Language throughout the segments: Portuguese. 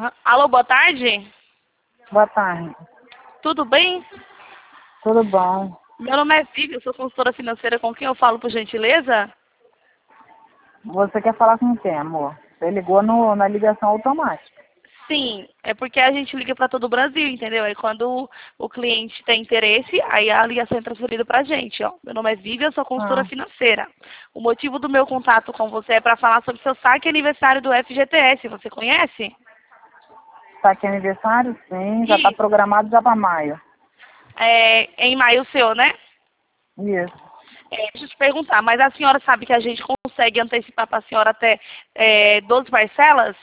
Aham. Alô, boa tarde. Boa tarde. Tudo bem? Tudo bom? Meu nome é Vivi, eu sou consultora financeira. Com quem eu falo, por gentileza? Você quer falar com quem, amor? Você ligou na ligação automática. Sim, é porque a gente liga para todo o Brasil, entendeu? Aí quando o cliente tem interesse, aí a ligação é transferida para a gente, ó. Meu nome é Vivi, eu sou consultora Ah, financeira. O motivo do meu contato com você é para falar sobre seu saque aniversário do FGTS. Você conhece? tá aqui aniversário? Sim, já tá Isso. programado já para maio. É em maio o seu, né? Isso. Deixa eu te perguntar, mas a senhora sabe que a gente consegue antecipar para a senhora até 12 parcelas?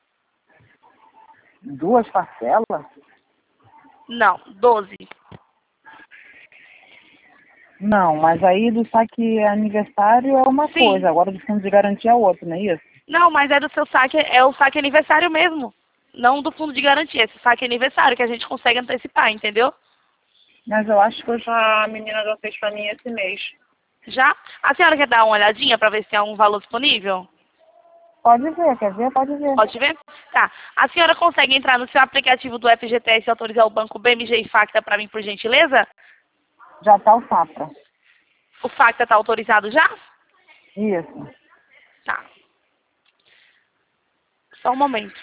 Duas parcelas? Não, 12. Não, mas aí do saque aniversário é uma Sim. coisa, agora do fundo de garantia é outra, não é isso? Não, mas é do seu saque, é o saque aniversário mesmo. Não do fundo de garantia, esse saque aniversário que a gente consegue antecipar, entendeu? Mas eu acho que a menina já fez para mim esse mês. Já? A senhora quer dar uma olhadinha para ver se tem algum valor disponível? Pode ver, quer ver? Pode ver. Pode ver? Tá. A senhora consegue entrar no seu aplicativo do FGTS e autorizar o banco BMG e Facta para mim, por gentileza? Já tá o Safra. O Facta está autorizado já? Isso. Tá. Só um momento.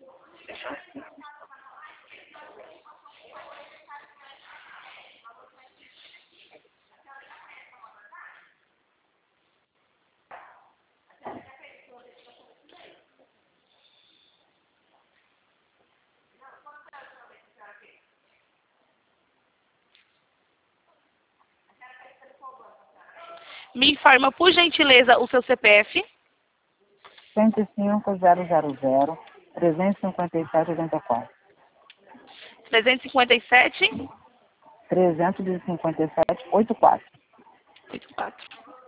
Me informa, por gentileza, o seu CPF. 105.000 357,84. 357 357,84. 84.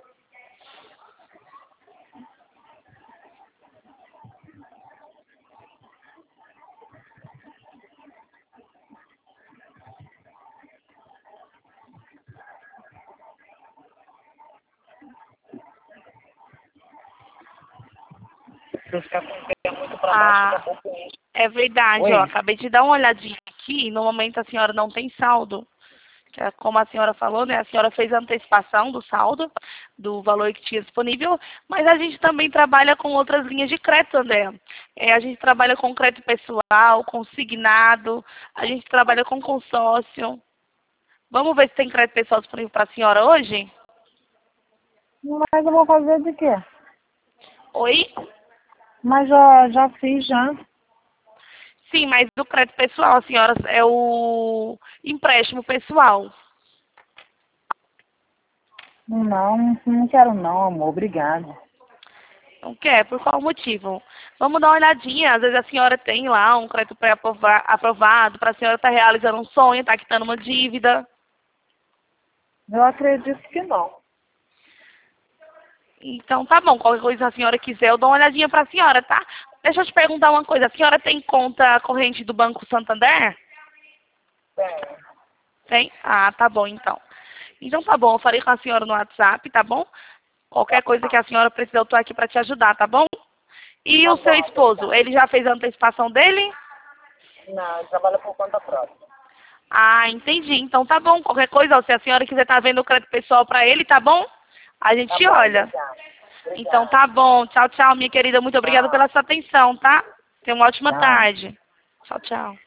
Se eu ficar com o pé muito para baixo, daqui a Ah, pouco enche. é verdade, ó. Oi? Acabei de dar uma olhadinha aqui. No momento a senhora não tem saldo. Como a senhora falou, né? A senhora fez a antecipação do saldo, do valor que tinha disponível, mas a gente também trabalha com outras linhas de crédito, André. A gente trabalha com crédito pessoal, consignado, a gente trabalha com consórcio. Vamos ver se tem crédito pessoal disponível para a senhora hoje? Mas eu vou fazer de quê? Oi? Mas já fiz já. Sim, mas do crédito pessoal, a senhora, é o empréstimo pessoal. Não quero não, amor. Obrigado. Não quer? Por qual motivo? Vamos dar uma olhadinha. Às vezes a senhora tem lá um crédito pré-aprovado para a senhora estar realizando um sonho, estar quitando uma dívida. Eu acredito que não. Então tá bom, qualquer coisa que a senhora quiser, eu dou uma olhadinha para a senhora, tá? Deixa eu te perguntar uma coisa. A senhora tem conta corrente do Banco Santander? Tem. Tem? Ah, tá bom então. Então tá bom, eu falei com a senhora no WhatsApp, tá bom? Qualquer coisa que a senhora precisar, eu tô aqui para te ajudar, tá bom? E Tá o seu bom, esposo, obrigada. ele já fez a antecipação dele? Não, eu trabalho por conta própria. Ah, entendi. Então tá bom. Qualquer coisa, ó, se a senhora quiser estar vendo o crédito pessoal para ele, tá bom? A Tá gente bom, olha. obrigada. Então Obrigada. tá bom. Tchau, tchau, minha querida. Muito obrigada Tchau. pela sua atenção, tá? Tenha uma ótima Tchau. tarde. Tchau, tchau.